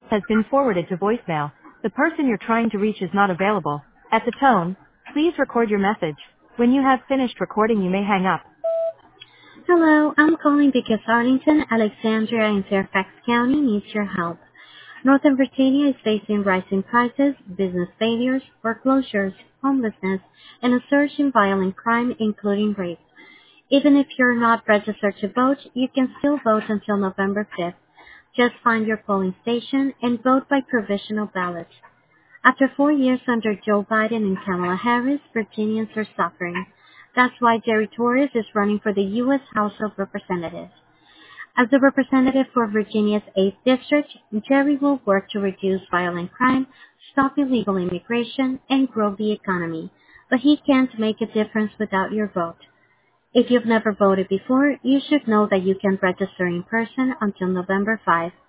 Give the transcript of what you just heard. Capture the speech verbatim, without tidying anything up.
has been forwarded to voicemail. The person you're trying to reach is not available. At the tone, please record your message. When you have finished recording, you may hang up. Hello, I'm calling because Arlington, Alexandria, and Fairfax County needs your help. Northern Virginia is facing rising prices, business failures, foreclosures, homelessness, and a surge in violent crime, including rape. Even if you're not registered to vote, you can still vote until November fifth. Just find your polling station and vote by provisional ballot. After four years under Joe Biden and Kamala Harris, Virginians are suffering. That's why Jerry Torres is running for the U S House of Representatives. As the representative for Virginia's eighth District, Jerry will work to reduce violent crime, stop illegal immigration, and grow the economy. But he can't make a difference without your vote. If you've never voted before, you should know that you can register in person until November fifth.